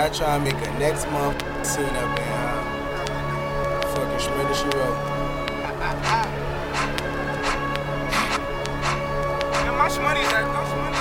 I try to make a next month scene up in fucking Shredder She Wrote. How much money is that?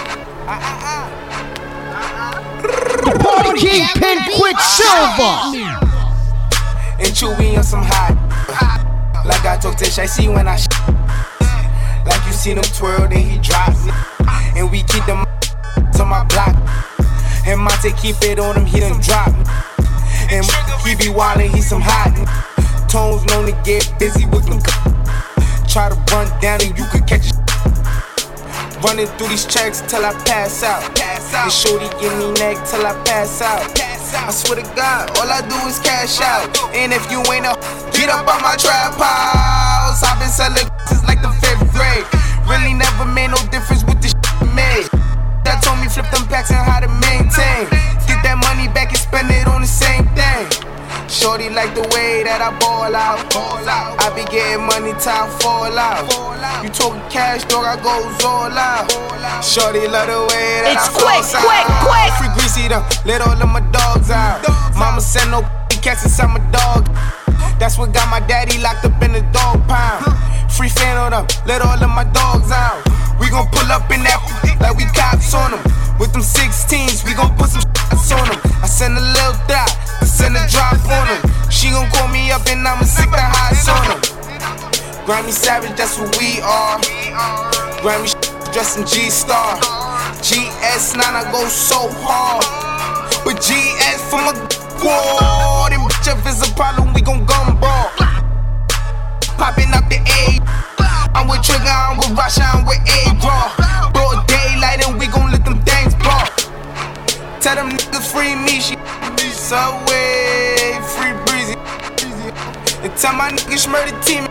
The party kingpin Quicksilver. And Chewy on some hot. Like I told Tish, I see when I like you see them twirl, then he drops. And we keep them to my block. And Monte keep it on him, he done drop. And he be wildin', he some hot. Tones known to get busy with them. Try to run down and you could catch a running through these checks till I pass out. And shorty give me neck till I pass out. I swear to God, all I do is cash out. And if you ain't a get up on my trap house. I've been selling since like the 5th grade. Really never made no difference with the shit made. That told me flip them packs and how to maintain. Get that money back and spend it on the same thing. Shorty like the way that I ball out. I be getting money, time fall out. You talking cash, dog, I goes all out. Shorty love the way that it's I fall out. Free greasy them, let all of my dogs out. Mama send no cats inside my dog. That's what got my daddy locked up in the dog pound. Free fan on them, let all of my dogs out. We gon' pull up in that like we cops on them. With them 16s, we gon' put some shots on them. I send a little dot, I send a drop on them. She gon' call me up and I'ma stick the highs on them. Grammy Savage, that's what we are. Grammy dressed in G-Star. GS9, I go so hard. But GS for my squad. And bitch, if it's a problem, we gon' gumball. Popping up the A. I'm with Trigger, I'm with Rasha, I'm with A-Raw. Broad daylight and we gon' let them things blow. Tell them niggas free me, she Subway, free breezy. And tell my niggas murder team.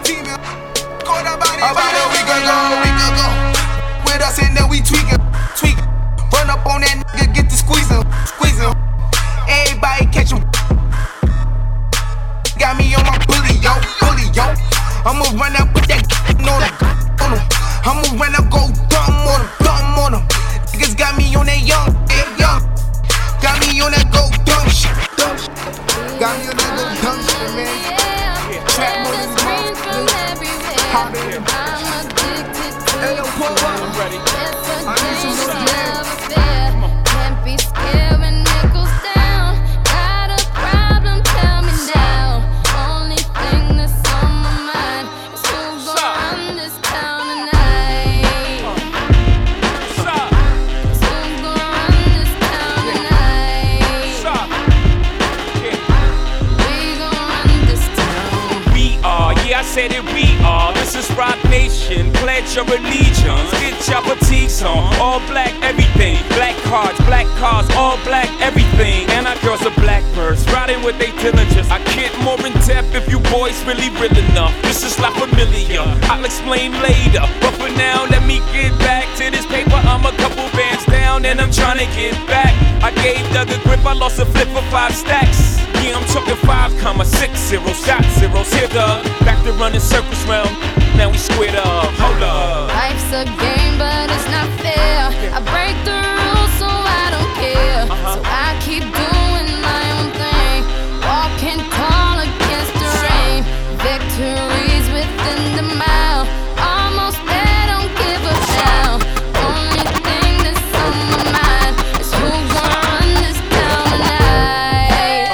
About a week ago, with us and then we tweaking. Run up on that nigga, get the squeezing. Everybody catch him. Got me on my bully, yo. I'ma run up with that on him. I'ma run up, go dumb on him. Niggas got me on that young. Got me on that go dumb shit. Got me on that go dumb shit, man. Trap more than I'm addicted to I'm ready. I need some more jam. Can't be scared when it goes down. Got a problem, tell me now. Only thing that's on my mind is who's gonna run this town tonight. Who's gonna run this town tonight? We gonna run this town. We are, yeah, I said it, we are. This is Rock Nation, pledge your allegiance. Get your boutiques on, all black everything. Black cars, all black everything. And our girls are blackbirds, riding with they diligence. I get more in depth if you boys really real enough. This is La Familia, I'll explain later. But for now, let me get back to this paper. I'm a couple bands down and I'm trying to get back. I gave Doug a grip, I lost a flip for 5 stacks. Yeah, I'm talking 5,60, shot zeros. Here, Doug, back to running circles round. Now we squared up, hold up. Life's a game, but it's not fair. I break the rules, so I don't care. So I keep doing my own thing. Walking tall against the rain. Victories within the mile. Almost there, don't give a damn. Only thing that's on my mind is who's gonna run this town tonight.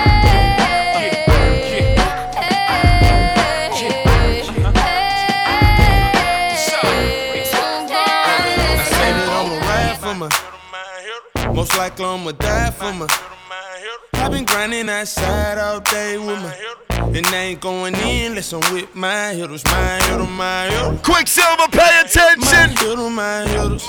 Most likely I'ma die for me. I've been grinding outside all day with me. And I ain't going in unless I'm with my hitters, my hitters. Quicksilver, pay attention. My hitters.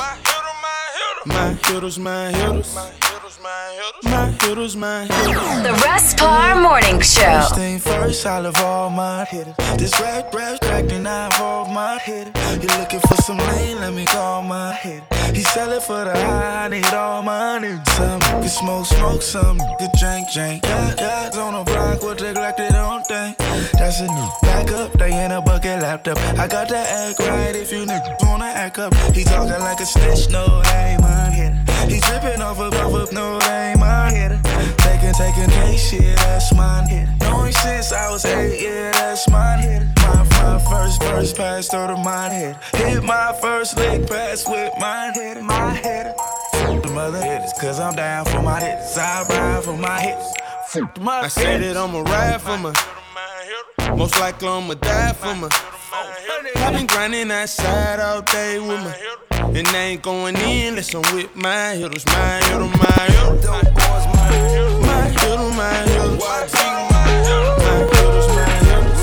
The Russ Parr Morning Show. First thing first, I love all my hitters. This rap track and I involve my hitter. You looking for some lane, let me call my hitter. He sell it for the high, I need all my niggas. Some can smoke, some can drink. Guys on the block will take like they don't think. That's a new back up, they in a bucket laptop. I got to act right if you niggas wanna act up. He talking like a snitch, no, I ain't my hitter. He tripping off of, no, they ain't mine. Taking K shit, that's mine. Knowing since I was 8, yeah, that's mine. My first verse passed through the mine head. Hit my first lick pass with mine head. My head. The mother hitters, cause I'm down for my hits. I ride for my hits. I said that I'ma ride for my. Most likely I'ma die for my. I've been grinding outside all day with my. And I ain't going in unless I'm with my hitters. My hitter, my hitter. My hitter, my hitter. My hitters, my hitters.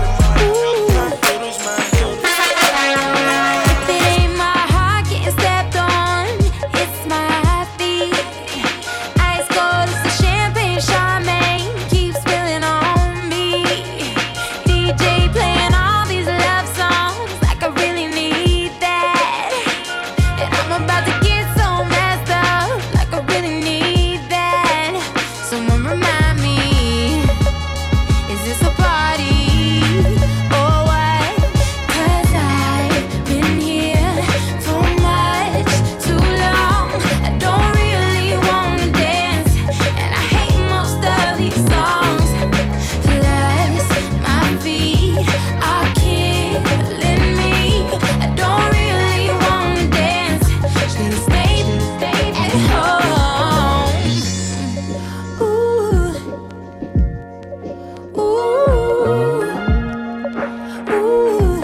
If it ain't my heart getting stepped on, it's my feet. Ice cold, it's the champagne, Charmaine keeps spilling on me. DJ playing all these love songs like I really need that. And I'm about to get so messed up like I really need that. Someone remind me, is this a party or what? 'Cause I've been here for much too long. I don't really wanna dance, and I hate most of these songs. Plus, my feet are killing me. I don't really wanna dance, should've stayed at home. Ooh, ooh, ooh.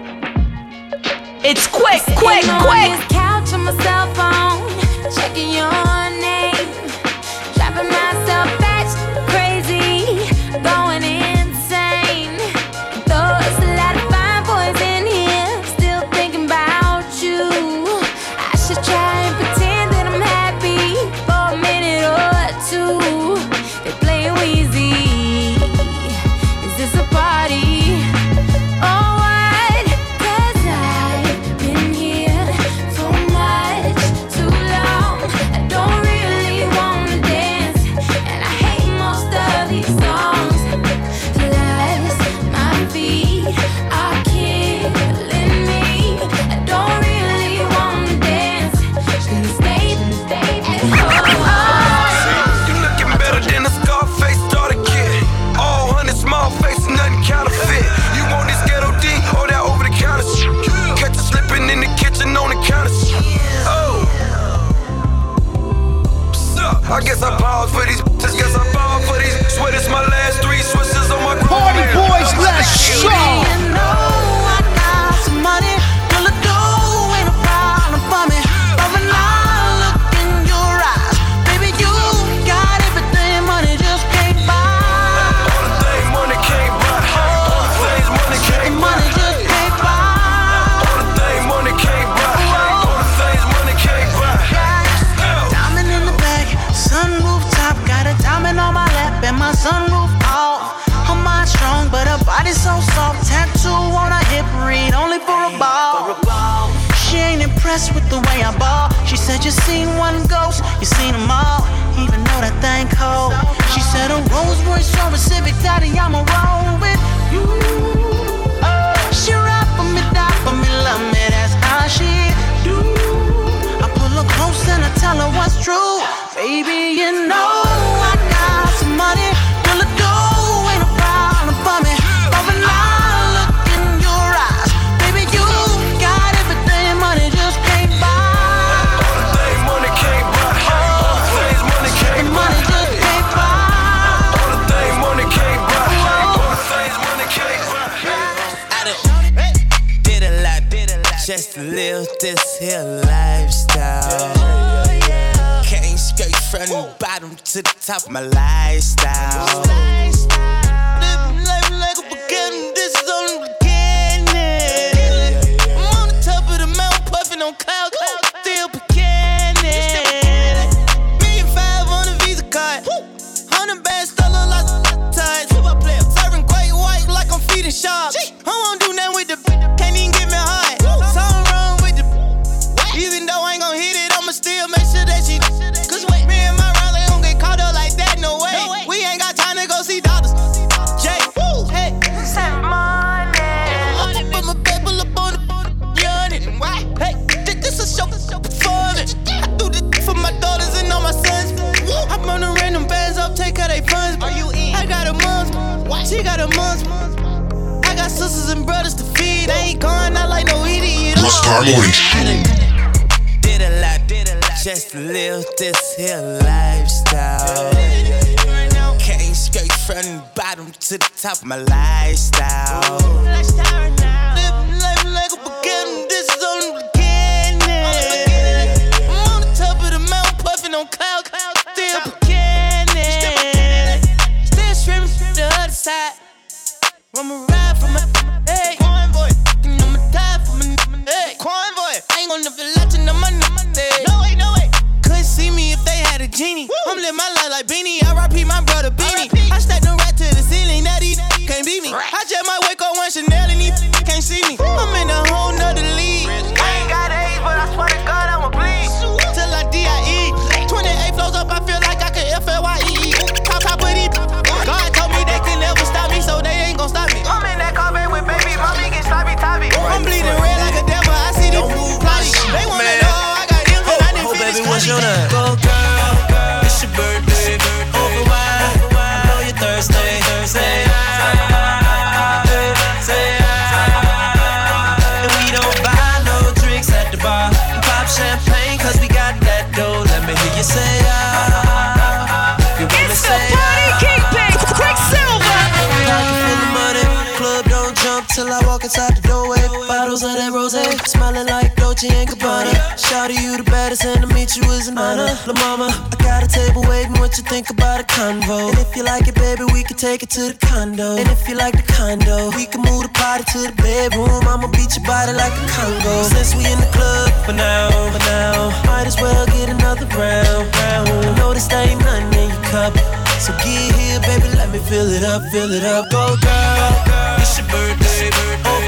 It's quick. Sitting on this couch on my cell phone, checking your name, driving myself batch crazy, going insane. Though it's a lot of fine boys in here, still thinking about you. I should try and pretend that I'm happy for a minute or two. They play Wheezy. Is this a party? Oh, what? 'Cause I've been here for much too long. I don't really wanna dance, and I hate most of these songs. Plus, my feet are killing me. I don't really wanna dance, should've stayed at home. You looking better than a Scarface starter kid. All 100 small face, nothing counterfeit. You want this ghetto D or that over the counter shit? Catch you slipping in the kitchen on the counter shit. Oh, sup? I guess I pause for these. Guess I ball for these. Swear this my last 3 switches on my Party boys, let's show. You know I got some money, will it do ain't a problem for me. But when I look in your eyes, baby, you got everything money just can't buy. All the things money can't buy. All the things money can't buy. Money just can't buy. All the things money can't buy. All the things money can't buy. Diamond in the back, sunroof top, got a diamond on my lap and my sunroof off. Her mind strong, but her body so soft. Tattoo on her hip, read only for a ball. She ain't impressed with the way I ball. She said you seen one ghost, you seen them all, even though that thing cold. She said a Rolls Royce or a Civic, daddy, I'ma roll with you. She ride for me, die for me, love me, that's how she do. I pull her close and I tell her what's true. Baby, you know I got some money, will it do ain't a problem for me. But when I look in your eyes, baby, you got everything money just can't buy. All the things money can't buy. All the things money can't buy. Money just can't buy. All the things money can't buy. All the things money can't buy. I done did a lot just to live this here lifestyle. Came straight from the bottom to the top of my lifestyle. Living life like a beginning, this is only the beginning. I'm on the top of the mountain, puffing on clouds, still beginning. $1,500,000 on the Visa card, 100 bands, stole a lot of ties. Serving great white like I'm feeding sharks. I won't do nothing with the can't even get me hard. Something wrong with the even though I ain't gon' hit it, I'ma still make sure that she. 'Cause me and my Riley don't get caught up like that, no way. We ain't got time to go see doctors. Jay, hey, send money. Put my paper up on the yard and why? Hey, this a Car Morning Show. Did a lot just to live this here lifestyle. Came straight from the bottom to the top of my lifestyle. Living like a beginning, this is only the beginning. I'm on the top of the mountain, puffing on clouds, still beginning. Still streaming from the other side. I'ma ride for my hey, convoy. I'ma die for my hey, convoy. I ain't gon' never let you know my hey. No way. Couldn't see me if they had a genie. I'm living my life like Beanie. R.I.P. my brother Beanie. I stacked them right to the ceiling, that he can't beat me. I just might wake up one Chanel and he can't see me. I'm in a whole nother league. I ain't got age, but I swear to God I'ma bleed till I D.I.E. 28 flows up, I feel like I can F.L.Y.E. Top of these. God told me they can never stop me, so they ain't gon' stop me. I'm in that car with baby, mommy get sloppy toppy. I'm bleeding red like a devil, I see these plotty. They wanna know I got him, and I didn't finish. Baby, what's your name? Go girl, it's your birthday. Over wine, I know you're thirsty. Say and we don't buy no drinks at the bar. Pop champagne, cause we got that dough. Let me hear you say you wanna say till I walk inside the doorway. Bottles of that rosé, smelling like Dolce & Gabbana. Shawty, you the baddest, and to meet you is an honor. La mama, I got a table waiting. What you think about a convo? And if you like it, baby, we can take it to the condo. And if you like the condo, we can move the party to the bedroom. I'ma beat your body like a Congo. Since we in the club for now, might as well get another round. Notice there ain't nothing in your cup, so get here, baby, let me fill it up. Go girl, it's your birthday.